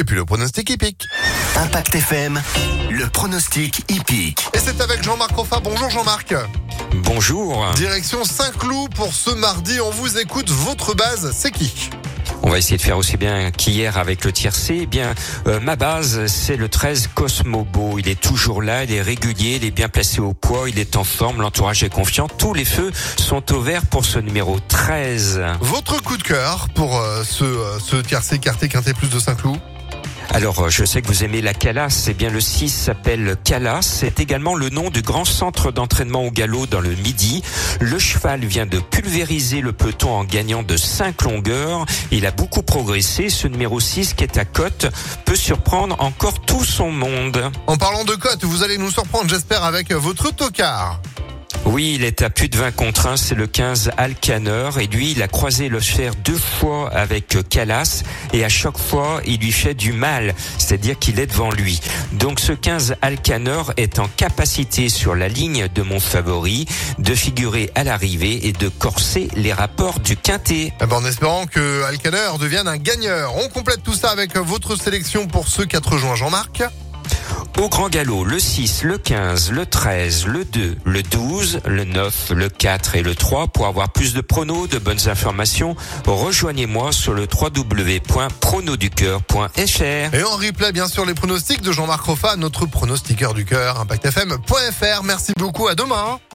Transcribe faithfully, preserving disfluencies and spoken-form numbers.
Et puis le pronostic hippique. Impact F M, le pronostic hippique. Et c'est avec Jean-Marc Roffa. Bonjour Jean-Marc. Bonjour. Direction Saint-Cloud pour ce mardi. On vous écoute. Votre base, c'est qui ? On va essayer de faire aussi bien qu'hier avec le tiercé. Eh bien, euh, ma base, c'est le treize Cosmobo. Il est toujours là, il est régulier, il est bien placé au poids, il est en forme, l'entourage est confiant. Tous les feux sont au vert pour ce numéro treize. Votre coup de cœur pour euh, ce, euh, ce tiercé quarté quinté plus de Saint-Cloud ? Alors, je sais que vous aimez la Calas. Eh bien, le six s'appelle Calas. C'est également le nom du grand centre d'entraînement au galop dans le Midi. Le cheval vient de pulvériser le peloton en gagnant de cinq longueurs. Il a beaucoup progressé. Ce numéro six qui est à cote peut surprendre encore tout son monde. En parlant de cote, vous allez nous surprendre, j'espère, avec votre tocard. Oui, il est à plus de vingt contre un, c'est le quinze Alcaneur, et lui, il a croisé le fer deux fois avec Calas, et à chaque fois, il lui fait du mal, c'est-à-dire qu'il est devant lui. Donc ce quinze Alcaneur est en capacité sur la ligne de mon favori de figurer à l'arrivée et de corser les rapports du quintet. Eh ben, en espérant que Alcaneur devienne un gagneur. On complète tout ça avec votre sélection pour ce quatre juin, Jean-Marc. Au grand galop, le six, le quinze, le treize, le deux, le douze, le neuf, le quatre et le trois. Pour avoir plus de pronos, de bonnes informations, rejoignez-moi sur le w w w point pronos du cœur point f r. Et en replay, bien sûr, les pronostics de Jean-Marc Roffa, notre pronostiqueur du cœur, impact f m point f r. Merci beaucoup, à demain.